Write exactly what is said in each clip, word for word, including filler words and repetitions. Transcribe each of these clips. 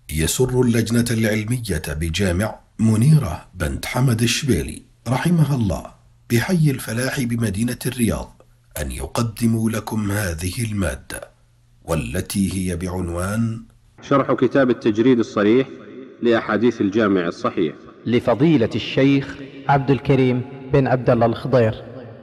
يسر اللجنة العلمية بجامع منيرة بنت حمد الشبيلي رحمها الله بحي الفلاح بمدينة الرياض أن يقدموا لكم هذه المادة، والتي هي بعنوان شرح كتاب التجريد الصريح لأحاديث الجامع الصحيح لفضيلة الشيخ عبد الكريم بن عبد الله الخضير.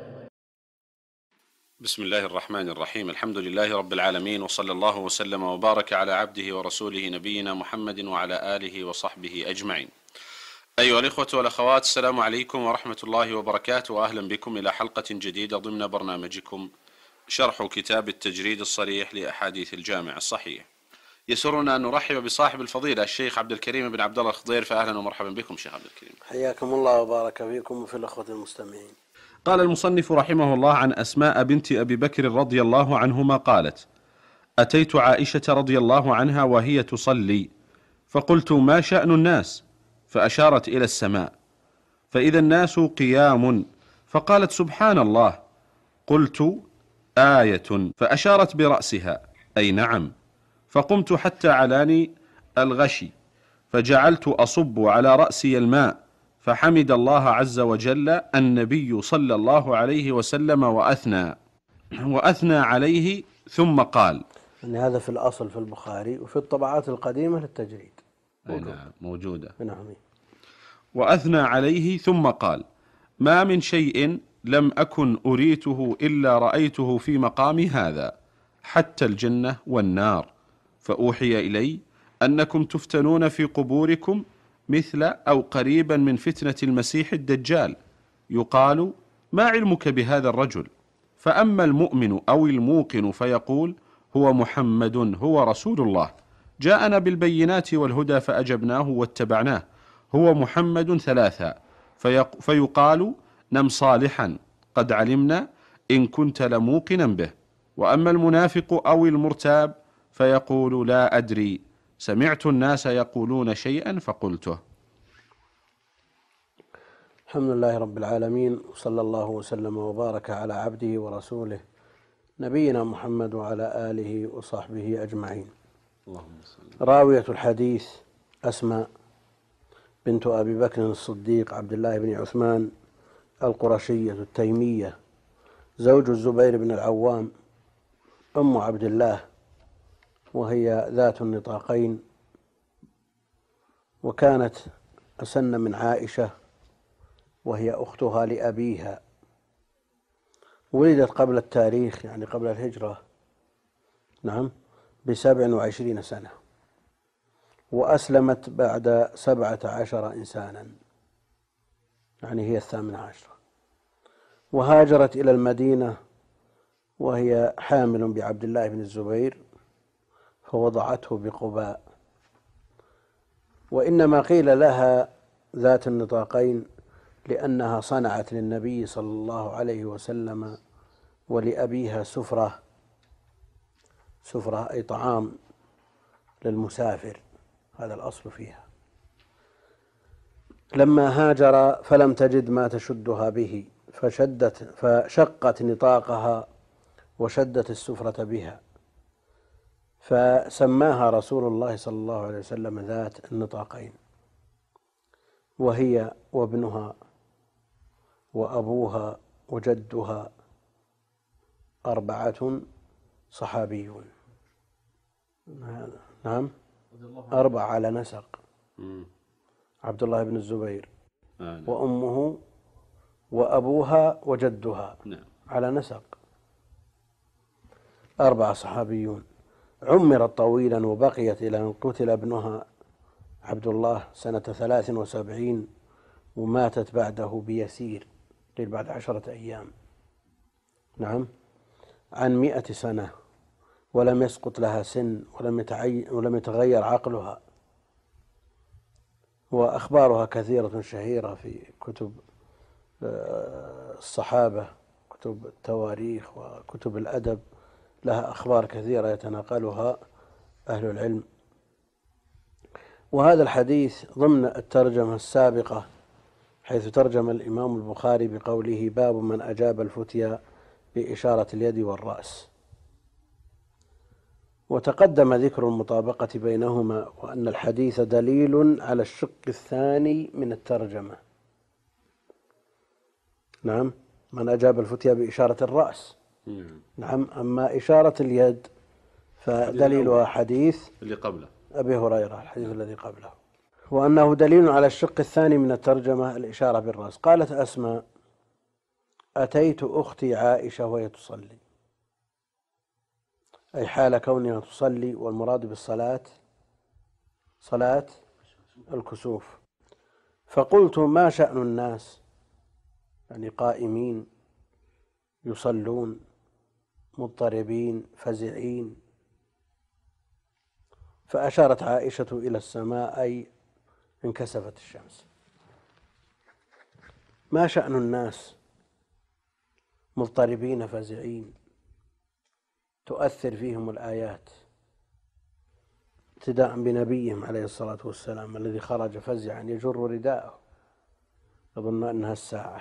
بسم الله الرحمن الرحيم. الحمد لله رب العالمين، وصلى الله وسلم وبارك على عبده ورسوله نبينا محمد وعلى آله وصحبه أجمعين. أيها الإخوة والأخوات، السلام عليكم ورحمة الله وبركاته، وأهلا بكم إلى حلقة جديدة ضمن برنامجكم شرح كتاب التجريد الصريح لأحاديث الجامع الصحيح. يسرنا أن نرحب بصاحب الفضيلة الشيخ عبد الكريم بن عبد الله الخضير، فأهلا ومرحبا بكم شيخ عبد الكريم. حياكم الله وبارك فيكم وفي الأخوة المستمعين. قال المصنف رحمه الله عن أسماء بنت أبي بكر رضي الله عنهما قالت: أتيت عائشة رضي الله عنها وهي تصلي، فقلت: ما شأن الناس؟ فأشارت إلى السماء، فإذا الناس قيام، فقالت: سبحان الله. قلت: آية. فأشارت برأسها، أي نعم. فقمت حتى علاني الغشي، فجعلت أصب على رأسي الماء، فحمد الله عز وجل النبي صلى الله عليه وسلم وأثنى وأثنى عليه، ثم قال. يعني هذا في الأصل في البخاري، وفي الطبعات القديمة للتجريد موجودة, موجودة. نعم. وأثنى عليه ثم قال: ما من شيء لم أكن أريته إلا رأيته في مقامي هذا، حتى الجنة والنار، فأوحي إلي أنكم تفتنون في قبوركم مثل أو قريبا من فتنة المسيح الدجال، يقال: ما علمك بهذا الرجل؟ فأما المؤمن أو الموقن فيقول: هو محمد، هو رسول الله، جاءنا بالبينات والهدى فأجبناه واتبعناه، هو محمد ثلاثا، فيقال: نم صالحا، قد علمنا إن كنت لموقنا به. وأما المنافق أو المرتاب فيقول: لا أدري، سمعت الناس يقولون شيئا فقلته. الحمد لله رب العالمين، وصلى الله وسلم وبارك على عبده ورسوله نبينا محمد وعلى آله وصحبه أجمعين. اللهم صل. راوية الحديث أسماء بنت أبي بكر الصديق عبد الله بن عثمان القرشية التيمية، زوج الزبير بن العوام، أم عبد الله، وهي ذات النطاقين، وكانت أسن من عائشة وهي أختها لأبيها. ولدت قبل التاريخ، يعني قبل الهجرة، نعم، بسبع وعشرين سنة، وأسلمت بعد سبعة عشر إنسانا، يعني هي الثامنة عشرة. وهاجرت إلى المدينة وهي حامل بعبد الله بن الزبير، فوضعته بقباء. وإنما قيل لها ذات النطاقين لأنها صنعت للنبي صلى الله عليه وسلم ولأبيها سفرة، سفرة أي طعام للمسافر، هذا الأصل فيها. لما هاجر فلم تجد ما تشدها به، فشدت فشقت نطاقها وشدت السفرة بها، فسماها رسول الله صلى الله عليه وسلم ذات النطاقين. وهي وابنها وأبوها وجدها أربعة صحابيون. نعم، أربعة على نسق: عبد الله بن الزبير وأمه وأبوها وجدها، على نسق أربعة صحابيون. عمرت طويلا وبقيت إلى أن قتل ابنها عبد الله سنة ثلاث وسبعين، وماتت بعده بيسير، بعد عشرة أيام، نعم، عن مئة سنة، ولم يسقط لها سن، ولم ولم يتغير عقلها. وأخبارها كثيرة شهيرة في كتب الصحابة، كتب التواريخ وكتب الأدب، لها أخبار كثيرة يتناقلها أهل العلم. وهذا الحديث ضمن الترجمة السابقة، حيث ترجم الإمام البخاري بقوله: باب من أجاب الفتيا بإشارة اليد والرأس. وتقدم ذكر المطابقة بينهما، وأن الحديث دليل على الشق الثاني من الترجمة. نعم، من أجاب الفتيا بإشارة الرأس. نعم، أما إشارة اليد فدليلها حديث اللي قبله أبي هريرة، الحديث الذي قبله، وأنه دليل على الشق الثاني من الترجمة الإشارة بالرأس. قالت أسماء: أتيت أختي عائشة وهي تصلي، أي حال كونها تصلي، والمراد بالصلاة صلاة الكسوف. فقلت: ما شأن الناس؟ يعني قائمين يصلون مضطربين فزعين. فأشارت عائشة إلى السماء، أي انكسفت الشمس. ما شأن الناس مضطربين فزعين تؤثر فيهم الآيات، ابتداء بنبيهم عليه الصلاة والسلام الذي خرج فزعا يجر رداءه يظن أنها الساعة.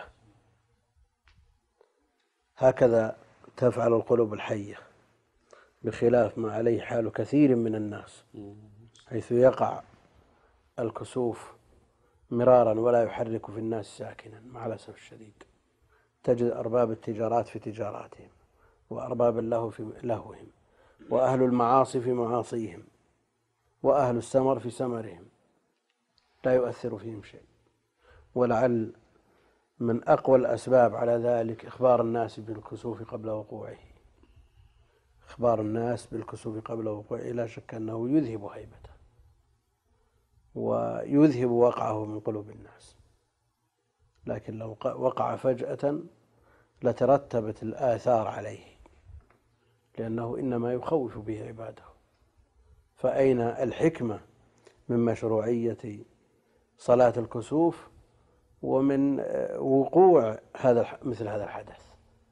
هكذا تفعل القلوب الحية، بخلاف ما عليه حال كثير من الناس، حيث يقع الكسوف مرارا ولا يحرك في الناس ساكنا. مع الأسف الشديد تجد أرباب التجارات في تجاراتهم، وأرباب اللهو في لهوهم، وأهل المعاصي في معاصيهم، وأهل السمر في سمرهم، لا يؤثر فيهم شيء. ولعل من أقوى الأسباب على ذلك إخبار الناس بالكسوف قبل وقوعه. إخبار الناس بالكسوف قبل وقوعه لا شك أنه يذهب هيبته ويذهب وقعه من قلوب الناس، لكن لو وقع فجأة لترتبت الآثار عليه، لأنه إنما يخوف به عباده. فأين الحكمة من مشروعية صلاة الكسوف ومن وقوع هذا مثل هذا الحدث؟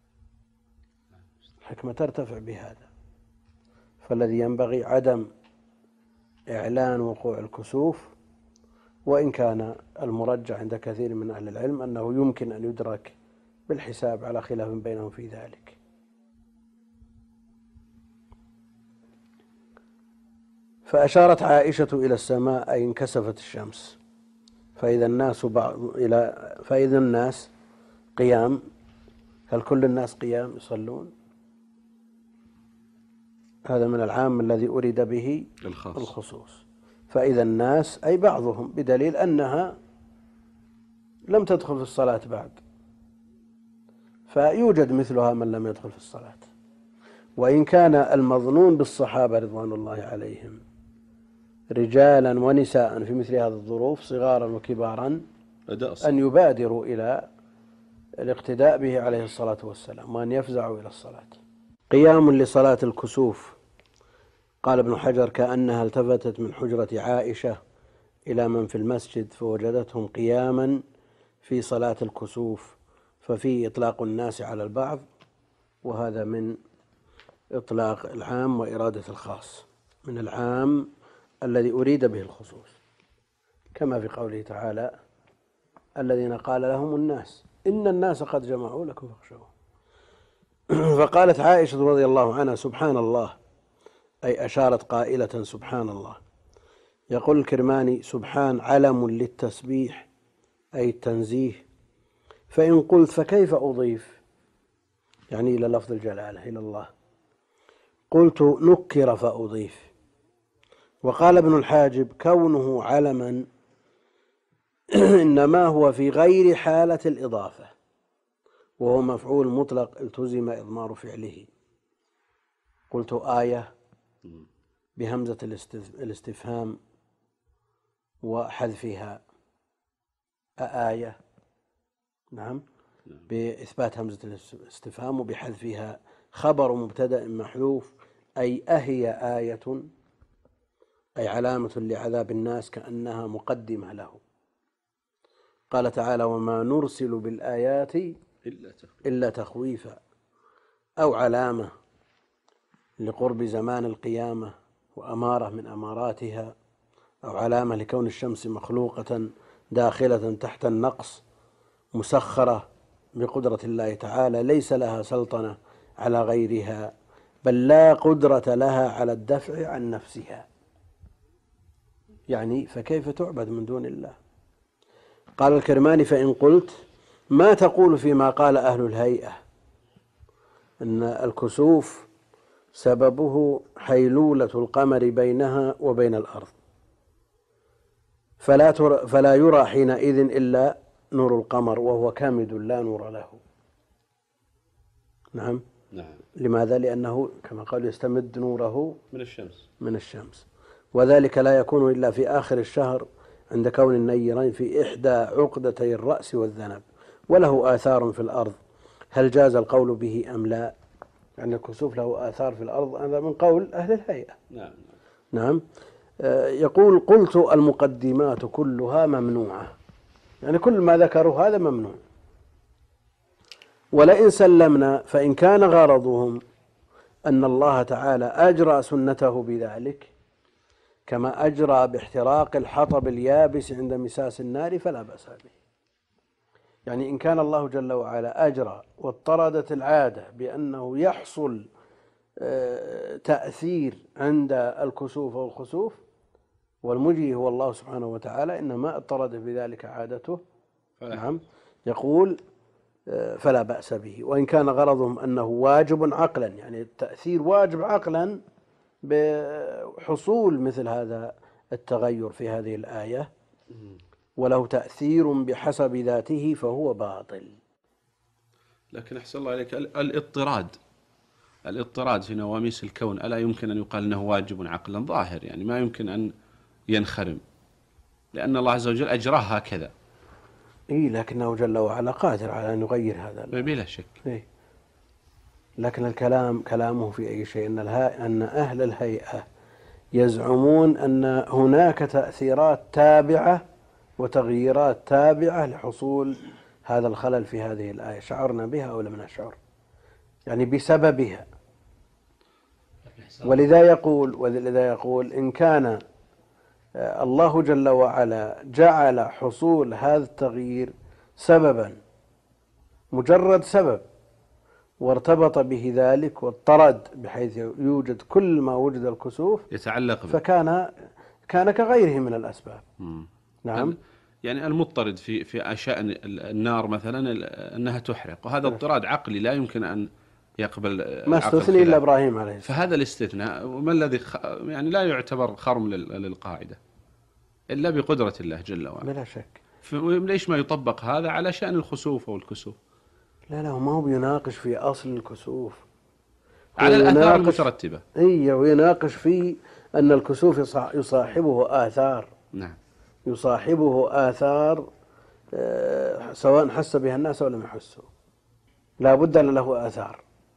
الحكمة ترتفع بهذا. فالذي ينبغي عدم إعلان وقوع الكسوف، وإن كان المرجح عند كثير من أهل العلم أنه يمكن أن يدرك بالحساب على خلاف بينهم في ذلك. فأشارت عائشة إلى السماء، أي انكسفت الشمس، فإذا الناس بعض إلى فإذا الناس قيام. هل كل الناس قيام يصلون؟ هذا من العام الذي أريد به الخاص. الخصوص. فإذا الناس أي بعضهم، بدليل أنها لم تدخل في الصلاة بعد، فيوجد مثلها من لم يدخل في الصلاة. وإن كان المظنون بالصحابة رضوان الله عليهم رجالا ونساء في مثل هذه الظروف صغارا وكبارا أن يبادروا إلى الاقتداء به عليه الصلاة والسلام، وأن يفزعوا إلى الصلاة. قيام لصلاة الكسوف. قال ابن حجر: كأنها التفتت من حجرة عائشة إلى من في المسجد فوجدتهم قياما في صلاة الكسوف، ففيه إطلاق الناس على البعض، وهذا من إطلاق العام وإرادة الخاص، من العام الذي أريد به الخصوص، كما في قوله تعالى: الذين قال لهم الناس إن الناس قد جمعوا لكم فاخشوهم. فقالت عائشة رضي الله عنها: سبحان الله، أي أشارت قائلة سبحان الله. يقول الكرماني: سبحان علم للتسبيح، أي التنزيه. فإن قلت فكيف أضيف يعني إلى لفظ الجلالة إلى الله؟ قلت: نكر فأضيف. وقال ابن الحاجب: كونه علما إنما هو في غير حالة الإضافة، وهو مفعول مطلق التزم إضمار فعله. قلت: آية بهمزة الاستفهام وحذفها، أآية، نعم، بإثبات همزة الاستفهام وبحذفها، خبر مبتدأ محذوف، أي أهي آية، أي علامة لعذاب الناس كأنها مقدمة له. قال تعالى: وما نرسل بالآيات إلا تخويفا، أو علامة لقرب زمان القيامة وأمارة من أماراتها، أو علامة لكون الشمس مخلوقة داخلة تحت النقص مسخرة بقدرة الله تعالى، ليس لها سلطنة على غيرها، بل لا قدرة لها على الدفع عن نفسها. يعني فكيف تعبد من دون الله؟ قال الكرماني: فإن قلت ما تقول فيما قال أهل الهيئة أن الكسوف سببه حيلولة القمر بينها وبين الأرض، فلا, تر فلا يرى حينئذ إلا نور القمر وهو كامد لا نور له. نعم. نعم. لماذا؟ لأنه كما قال يستمد نوره من الشمس من الشمس، وذلك لا يكون إلا في آخر الشهر عند كون النيرين في إحدى عقدتي الرأس والذنب، وله آثار في الأرض. هل جاز القول به أم لا؟ يعني الكسوف له آثار في الأرض، هذا من قول أهل الهيئة. نعم. نعم. يقول: قلت المقدمات كلها ممنوعة، يعني كل ما ذكروا هذا ممنوع. ولئن سلمنا فإن كان غرضهم أن الله تعالى أجرى سنته بذلك كما أجرى باحتراق الحطب اليابس عند مساس النار فلا بأس به. يعني إن كان الله جل وعلا أجرى واضطردت العادة بأنه يحصل تأثير عند الكسوف والخسوف، والمجري هو الله سبحانه وتعالى، إنما اضطرد بذلك عادته. نعم. يقول: فلا بأس به. وإن كان غرضهم أنه واجب عقلا، يعني التأثير واجب عقلا بحصول مثل هذا التغير في هذه الآية، وله تأثير بحسب ذاته، فهو باطل. لكن أحسن الله عليك، الاضطراد الاضطراد في نواميس الكون ألا يمكن أن يقال أنه واجب عقلا؟ ظاهر، يعني ما يمكن أن ينخرم، لأن الله عز وجل أجراه هكذا. إيه، لكنه جل وعلا قادر على أن يغير هذا بلا شك. إيه. لكن الكلام كلامه في أي شيء أن, أن أهل الهيئة يزعمون أن هناك تأثيرات تابعة وتغييرات تابعة لحصول هذا الخلل في هذه الآية، شعرنا بها أو لم نشعر، يعني بسببها. ولذا يقول ولذا يقول إن كان الله جل وعلا جعل حصول هذا التغيير سببا، مجرد سبب، وارتبط به ذلك واضطرد بحيث يوجد كل ما وجد الكسوف يتعلق به، فكان كان كغيره من الأسباب. مم. نعم. يعني المضطرد في في أشياء النار مثلا أنها تحرق، وهذا اضطراد عقلي لا يمكن أن يقبل ما استثني إلا إبراهيم عليه السلام. فهذا الاستثناء وما الذي خ... يعني لا يعتبر خرم للقاعدة إلا بقدرة الله جل وعلا. بلا شك. ليش ما يطبق هذا على شأن الخسوف والكسوف؟ لا لا، ما هو بيناقش في أصل الكسوف، على الآثار المترتبة. إيه، ويناقش في أن الكسوف يصاحبه آثار. نعم. يصاحبه آثار سواء حس بها الناس أو لم يحسوا، لا بد أن له آثار.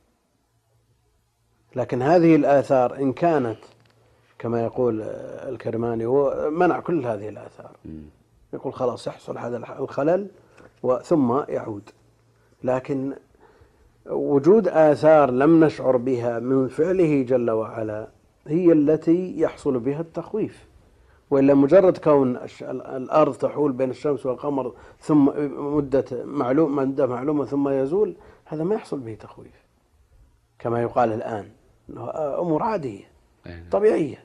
لكن هذه الآثار إن كانت كما يقول الكرماني هو منع كل هذه الآثار، يقول خلاص يحصل هذا الخلل ثم يعود. لكن وجود آثار لم نشعر بها من فعله جل وعلا هي التي يحصل بها التخويف، وإلا مجرد كون الأرض تحول بين الشمس والقمر ثم مدة معلومة مدة معلومة ثم يزول، هذا ما يحصل به تخويف كما يقال الآن، أمور عادية طبيعية.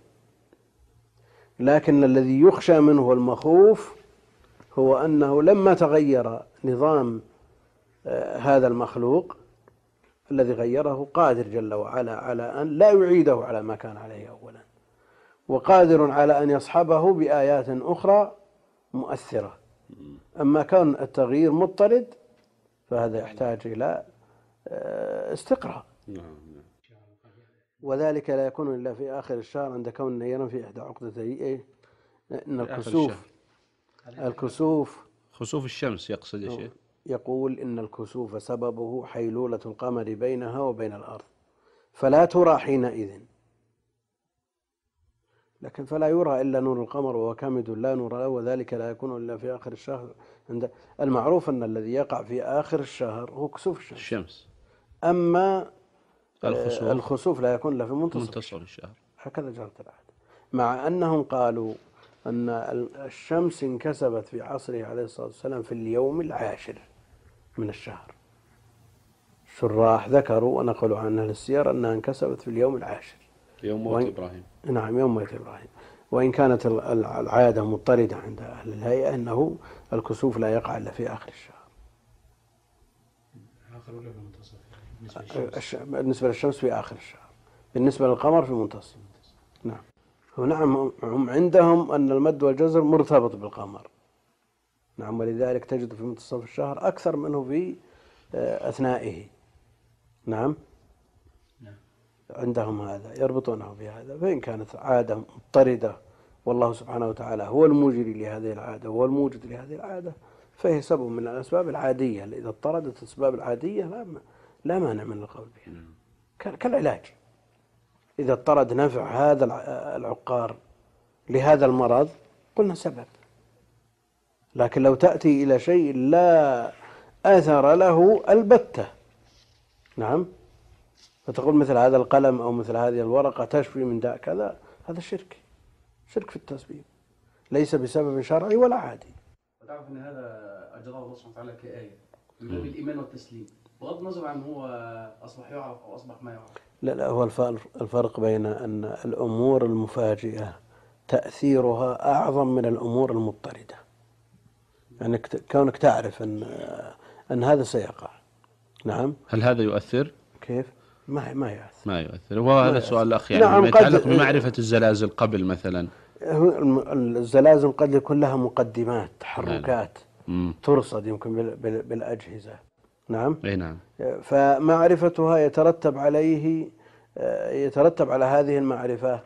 لكن الذي يخشى منه والمخوف هو أنه لما تغير نظام هذا المخلوق الذي غيره قادر جل وعلا على أن لا يعيده على ما كان عليه أولا، وقادر على أن يصحبه بآيات أخرى مؤثرة. أما كون التغيير مضطرد فهذا يحتاج إلى استقراء، وذلك لا يكون إلا في آخر الشهر عند كون نيرا في إحدى عقدتي إيه إن الكسوف الكسوف خسوف الشمس يقصد يا شيخ. يقول إن الكسوف سببه حيلولة القمر بينها وبين الأرض فلا ترى حينئذ، لكن فلا يرى إلا نور القمر وهو كامد لا نور له، وذلك لا يكون إلا في آخر الشهر. عند المعروف أن الذي يقع في آخر الشهر هو كسوف الشمس, الشمس. أما الخسوف. الخسوف لا يكون إلا في منتصف, منتصف الشهر. هكذا جرت العادة، مع أنهم قالوا أن الشمس انكسبت في عصره عليه الصلاة والسلام في اليوم العاشر من الشهر. الشراح ذكروا ونقلوا عن أهل السير أنها انكسبت في اليوم العاشر، يوم موت وإن... إبراهيم. نعم، يوم موت إبراهيم. وإن كانت العادة مضطردة عند أهل الهيئة أنه الكسوف لا يقع إلا في آخر الشهر. بالنسبة للشمس في آخر الشهر، بالنسبة للقمر في منتصف. نعم. ونعم، هم عندهم أن المد والجزر مرتبط بالقمر. نعم، ولذلك تجد في منتصف الشهر أكثر منه في أثنائه. نعم، عندهم هذا، يربطونه بهذا. فإن كانت عادة مضطردة والله سبحانه وتعالى هو المجري لهذه العادة وهو الموجد لهذه العادة، فهي سبب من الأسباب العادية. إذا اضطردت الأسباب العادية لا لا مانع من القول بها، كالعلاج. إذا اضطرد نفع هذا العقار لهذا المرض قلنا سبب. لكن لو تأتي إلى شيء لا أثر له البتة، نعم، فتقول مثل هذا القلم أو مثل هذه الورقة تشفي من داء كذا، هذا شرك، شرك في التسبيب، ليس بسبب شرعي ولا عادي. وتعرف أن هذا أجراه الله سبحانه وتعالى كآية من باب الإيمان والتسليم، بغض النظر عن هو أصبح يعرف أو أصبح ما يعرف. لا لا، هو الفرق بين أن الأمور المفاجئة تأثيرها أعظم من الأمور المضطردة. يعني كونك تعرف أن أن هذا سيقع. نعم. هل هذا يؤثر؟ كيف؟ ما ما يؤثر. ما يؤثر. وهو هذا السؤال الأخ، يعني نعم، ما يتعلق بمعرفة الزلازل قبل مثلا. الزلازل قد يكون لها مقدمات، تحركات مم. ترصد يمكن بالأجهزة. نعم. أي نعم. فمعرفتها يترتب عليه يترتب على هذه المعرفة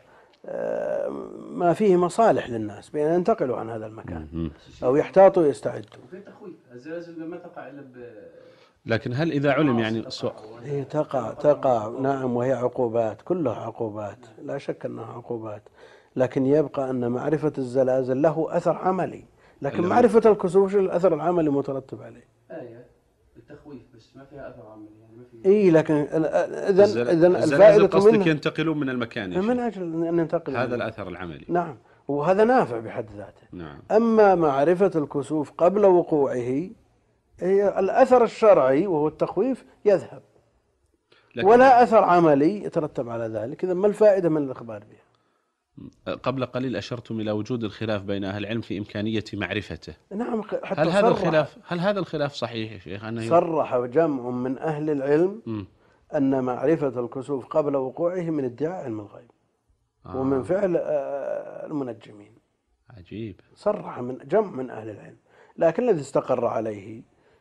ما فيه مصالح للناس بأن ينتقلوا عن هذا المكان مم. أو يحتاطوا ويستعدوا. وفي تخويف، الزلازل ما تقع إلا ب... لكن هل إذا علم يعني سؤال؟ هي تقع تقع نعم، وهي عقوبات، كلها عقوبات، لا شك أنها عقوبات. لكن يبقى أن معرفة الزلازل له أثر عملي، لكن معرفة الكسوف الأثر العملي مترتب عليه. آية التخويف بس ما فيها أثر عملي، يعني ما في. إيه، لكن إذا إذا الفائدة قصدك ينتقلون من المكان من أجل أن ينتقل هذا الأثر العملي. نعم، وهذا نافع بحد ذاته. نعم. أما معرفة الكسوف قبل وقوعه هي الأثر الشرعي وهو التخويف يذهب، ولا أثر عملي يترتب على ذلك. إذا ما الفائدة من الإخبار بها؟ قبل قليل أشرتم إلى وجود الخلاف بين أهل العلم في إمكانية معرفته. نعم، حتى هل هذا الخلاف هل هذا الخلاف صحيح يا شيخ؟ أنه صرح جمع من أهل العلم م. أن معرفة الكسوف قبل وقوعه من ادعاء علم الغيب آه. ومن فعل المنجمين. عجيب. صرح من جمع من أهل العلم، لكن الذي استقر عليه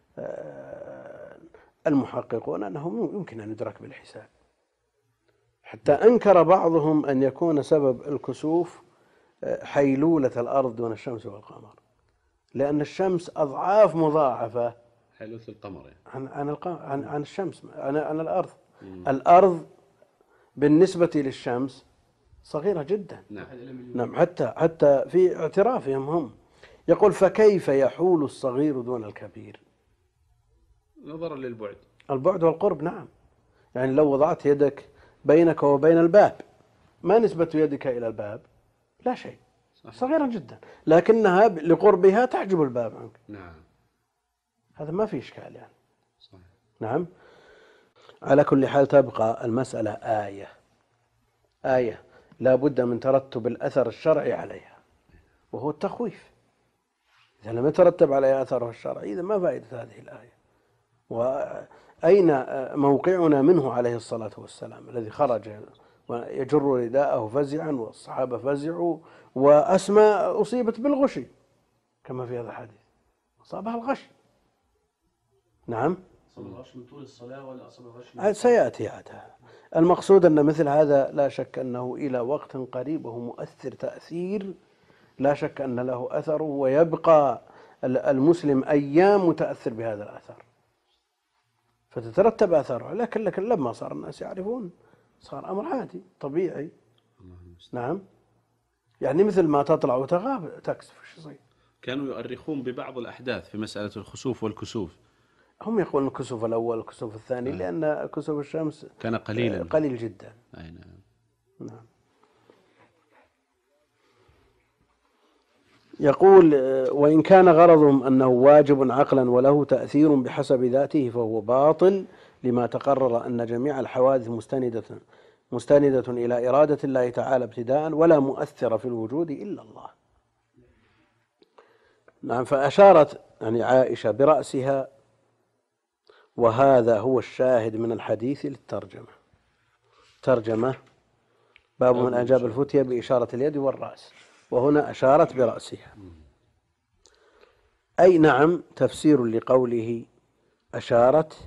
المحققون أنه يمكن أن يدرك بالحساب. حتى أنكر بعضهم أن يكون سبب الكسوف حيلولة الأرض دون الشمس والقمر، لأن الشمس أضعاف مضاعفة حيلولة القمر يعني. عن عن القمر عن, عن الشمس عن, عن الأرض. مم. الأرض بالنسبة للشمس صغيرة جدا. نعم. نعم، حتى حتى في اعترافهم هم يقول فكيف يحول الصغير دون الكبير؟ نظرا للبعد. البعد والقرب. نعم، يعني لو وضعت يدك بينك وبين الباب، ما نسبة يدك إلى الباب؟ لا شيء، صحيح. صغيرة جدا، لكنها لقربها تحجب الباب عنك. نعم، هذا ما في إشكال يعني. صحيح. نعم. على كل حال تبقى المسألة آية آية لا بد من ترتب الأثر الشرعي عليها، وهو التخويف. إذا لم يترتب عليها أثره الشرعي إذا ما فائدة هذه الآية؟ وأين موقعنا منه عليه الصلاة والسلام الذي خرج ويجر رداءه فزعا والصحابة فزعوا، وأسماء أصيبت بالغش كما في هذا الحديث، أصابها الغش. نعم. أصاب الغش من طول الصلاة ولا أصاب الغش؟ سيأتي هذا. المقصود أن مثل هذا لا شك أنه إلى وقت قريب وهو مؤثر تأثير لا شك أن له أثر، ويبقى المسلم أيام متأثر بهذا الأثر فتترتب أثره. لكن لكن لما صار الناس يعرفون صار أمر عادي طبيعي. نعم، يعني مثل ما تطلع وتغاب تكسف ايش يصير. كانوا يؤرخون ببعض الأحداث في مسألة الخسوف والكسوف. هم يقولون الكسوف الأول الكسوف الثاني آه. لأن كسوف الشمس كان قليلا قليل جدا. أي نعم. نعم. يقول وإن كان غرضهم أنه واجب عقلا وله تأثير بحسب ذاته فهو باطل لما تقرر أن جميع الحوادث مستندة مستندة إلى إرادة الله تعالى ابتداء ولا مؤثر في الوجود إلا الله. نعم. فأشارت يعني عائشة برأسها، وهذا هو الشاهد من الحديث للترجمة. ترجمة باب من أجاب الفتية بإشارة اليد والرأس، وهنا أشارت برأسها. أي نعم تفسير لقوله أشارت.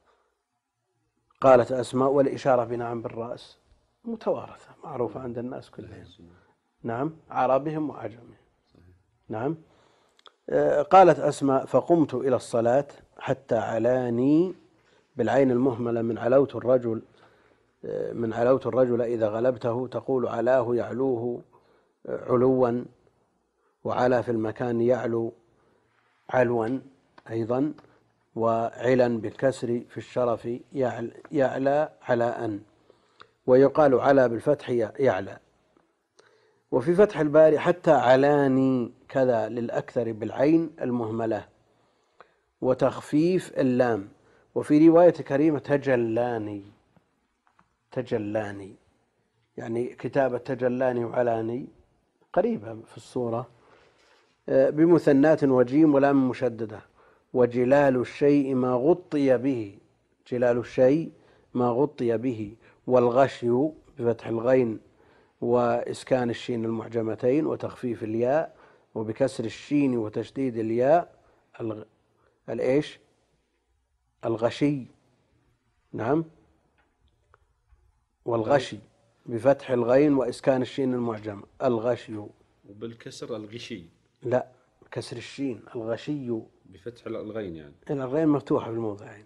قالت أسماء والإشارة بنعم بالرأس متوارثة معروفة عند الناس كلهم. نعم، عربهم وعجمهم. نعم. قالت أسماء فقمت إلى الصلاة حتى علاني بالعين المهملة من علوت الرجل من علوت الرجل إذا غلبته، تقول علاه يعلوه علوا، وعلى في المكان يعلو علوا أيضا، وعلا بالكسر في الشرف يعلى علاء، ويقال على بالفتح يعلى. وفي فتح الباري حتى علاني كذا للأكثر بالعين المهملة وتخفيف اللام. وفي رواية كريمة تجلاني تجلاني يعني كتابة تجلاني وعلاني قريبة في الصورة بمثنات وجيم ولام مشددة. وجلال الشيء ما غطي به، جلال الشيء ما غطي به. والغشي بفتح الغين وإسكان الشين المعجمتين وتخفيف الياء، وبكسر الشين وتشديد الياء الغ... الإيش الغشي. نعم. والغشي بفتح الغين وإسكان الشين المعجم الغشي، وبالكسر الغشي. لا، كسر الشين الغشي بفتح الغين يعني الغين مفتوحة في الموضعين.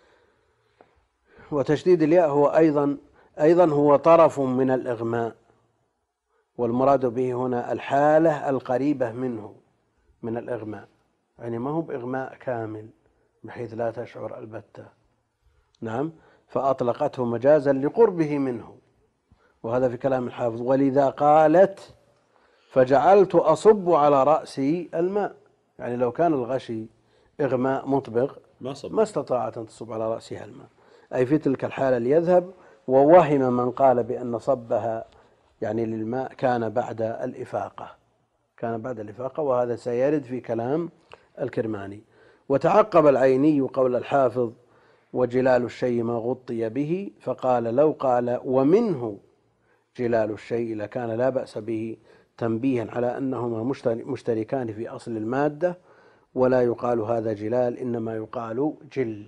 وتشديد الياء هو أيضا أيضا هو طرف من الإغماء، والمراد به هنا الحالة القريبة منه من الإغماء، يعني ما هو بإغماء كامل بحيث لا تشعر البتة. نعم. فأطلقته مجازا لقربه منه، وهذا في كلام الحافظ. ولذا قالت فجعلت أصب على رأسي الماء، يعني لو كان الغشي إغماء مطبق ما, ما استطاعت أن تصب على رأسها الماء، أي في تلك الحالة ليذهب. ووهم من قال بأن صبها يعني للماء كان بعد الإفاقة كان بعد الإفاقة وهذا سيرد في كلام الكرماني. وتعقب العيني قول الحافظ وجلال الشيء ما غطي به، فقال لو قال ومنه جلال الشيء لكان لا بأس به، تنبيها على أنهما مشتركان في أصل المادة، ولا يقال هذا جلال إنما يقال جل.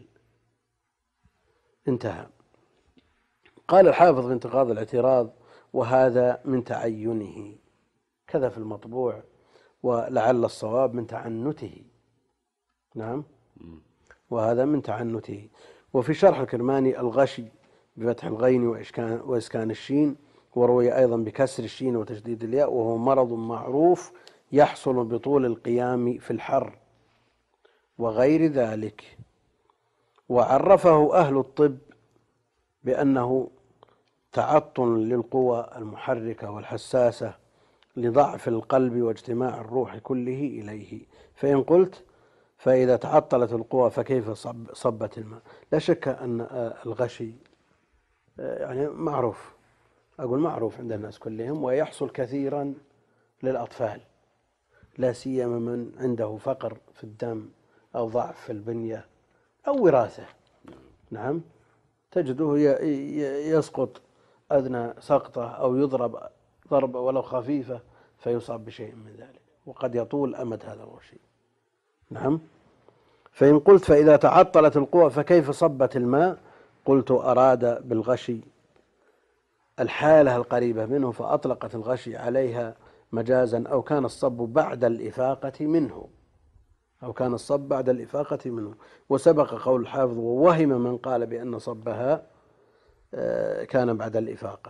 انتهى. قال الحافظ في انتقاض الاعتراض وهذا من تعينه كذا في المطبوع، ولعل الصواب من تعنته. نعم. وهذا من تعنته. وفي شرح الكرماني الغشي بفتح الغين وإسكان الشين، وروي أيضا بكسر الشين وتشديد الياء، وهو مرض معروف يحصل بطول القيام في الحر وغير ذلك. وعرفه أهل الطب بأنه تعطل للقوى المحركة والحساسة لضعف القلب واجتماع الروح كله إليه. فإن قلت فإذا تعطلت القوى فكيف صب صبت الماء؟ لا شك أن الغشي يعني معروف، أقول معروف عند الناس كلهم، ويحصل كثيرا للأطفال، لا سيما من عنده فقر في الدم أو ضعف في البنية أو وراثة. نعم. تجده يسقط أدنى سقطة أو يضرب ضربة ولو خفيفة فيصاب بشيء من ذلك، وقد يطول أمد هذا الغشي. نعم. فإن قلت فإذا تعطلت القوى فكيف صبت الماء؟ قلت أراد بالغشي الحالة القريبة منه، فأطلقت الغشي عليها مجازا، أو كان الصب بعد الإفاقة منه أو كان الصب بعد الإفاقة منه. وسبق قول الحافظ ووهم من قال بأن صبها كان بعد الإفاقة.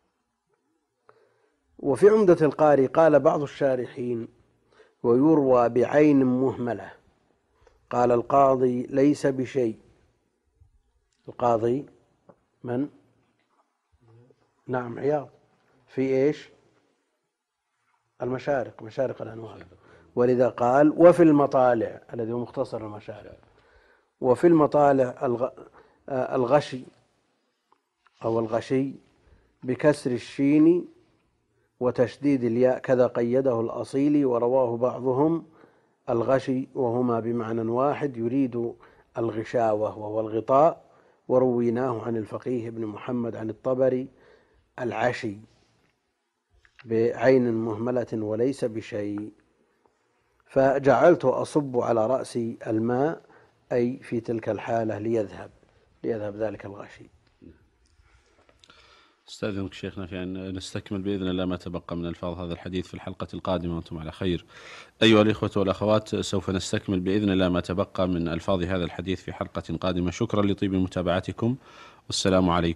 وفي عمدة القاري قال بعض الشارحين ويروى بعين مهملة. قال القاضي ليس بشيء. القاضي من؟ نعم عياض، في إيش؟ المشارق، مشارق الأنوار. ولذا قال وفي المطالع الذي هو مختصر المشارق. وفي المطالع الغ... الغشي أو الغشي بكسر الشين وتشديد الياء كذا قيده الأصيلي، ورواه بعضهم الغشي وهما بمعنى واحد يريد الغشاوة وهو الغطاء. ورويناه عن الفقيه بن محمد عن الطبري العشي بعين مهملة وليس بشيء. فجعلت أصب على رأسي الماء أي في تلك الحالة ليذهب ليذهب ذلك الغشي. استاذنك شيخنا في أن نستكمل بإذن الله ما تبقى من ألفاظ هذا الحديث في الحلقة القادمة وأنتم على خير. أيها الإخوة والأخوات، سوف نستكمل بإذن الله ما تبقى من ألفاظ هذا الحديث في حلقة قادمة. شكرا لطيب متابعتكم، والسلام عليكم.